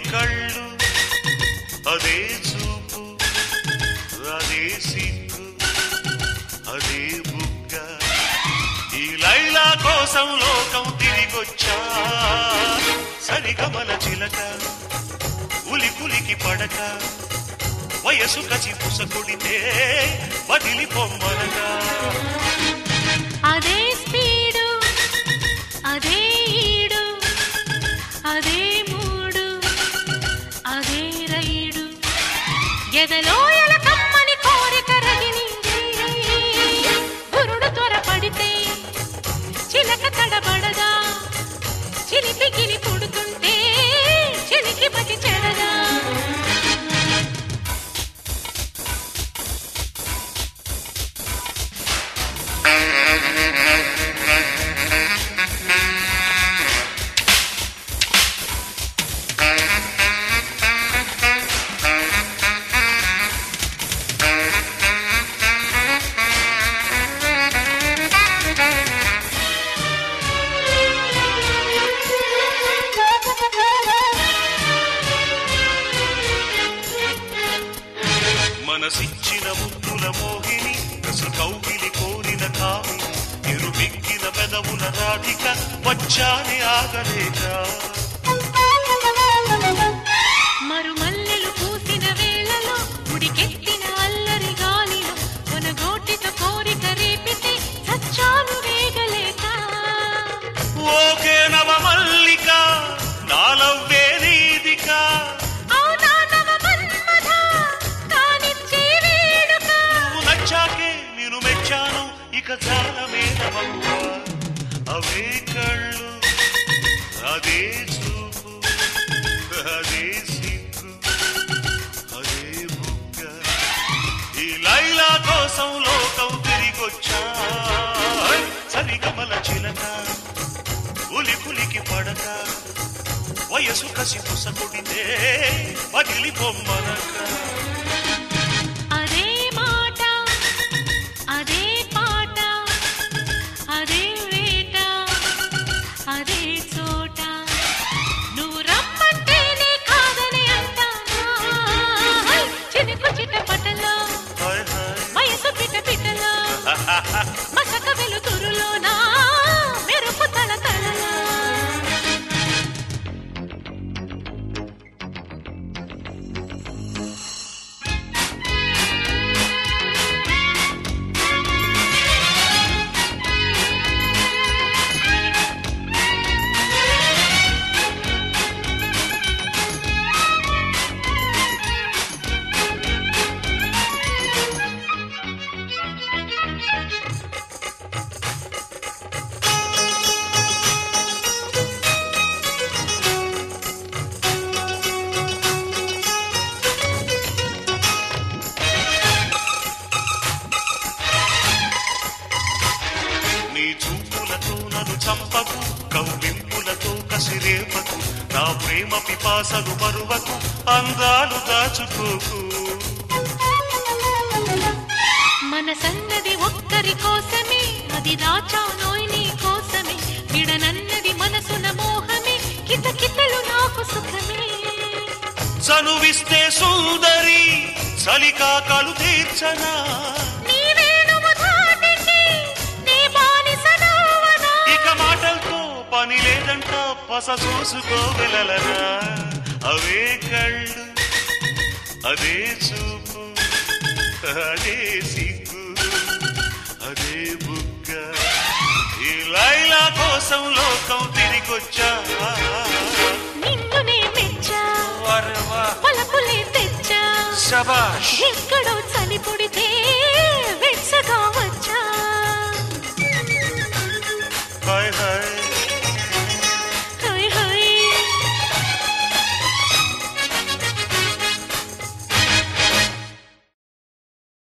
కళ్ళు అదే చూపు అదే సిగ్గు అదే బుగ్గ ఈ లైలా కోసం లోకం తిరిగొచ్చా సరిగమల చిలక ఉలి పులికి పడక వయసు కసి పుసకొడితే వదిలి పొమ్మనగా అదే స్పీడు అదే ఈడు అదే మూడు అదే రైడు ఎదలోయల కమ్మని కోరిక రగిలింది గురుడు త్వరపడితే చిలక తడబడదా చిలిపి గిలి పుడుతుంటే చిలికి పతి చెడదా మనసిచ్చిన ముద్దుల మోహిని రసు కౌగిలి కోరిన కామిని నిరుబిక్కిన పెదవుల రాధిక వచ్చాని ఆగలేక మరుమల్లెలు పూసిన వేళలో ఉడికెత్తిన అల్లరి గాలిలో కొనగోటితో కోరిక రేపితే సచ్చాలు వేగలేక ఓకే నవ మల్లిక నాలవ్వే నీదిక మెచ్చాను ఇక చాలా మేనమవ్వ అవే కళ్ళు అదే చూపు అదే సిగ్గు అదే బుగ్గ ఈ లైలా కోసం లోకం తిరిగొచ్చా సరిగమల చిలక ఉలి పులికి పడక వయసు కసి పుసకొడితే వదిలి పొమ్మనక మసక వెలుతురులోనా మెరుపు తలతలలా చంపకు కౌలింపులతో కసిరేపకు నా ప్రేమ పిపాసలు మరువకు అందాలు దాచుకోకు మనసన్నది ఒక్కరి కోసమే అది దాచానోయ్ నీ కోసమే విడనన్నది మనసున మోహమే కితకితలు నాకు సుఖమే చనువిస్తే సుందరి చలికాకలు తీర్చనా పని లేదంట పస చూసుకోగలరా అవే కళ్ళు అదే చూపు అదే సిగ్గు అదే బుగ్గ ఈ లైలా కోసం లోకం తిరిగొచ్చా నిన్నునే మెచ్చా పలపులే తెచ్చా శభాష్ ఎక్కడో చలి పుడితే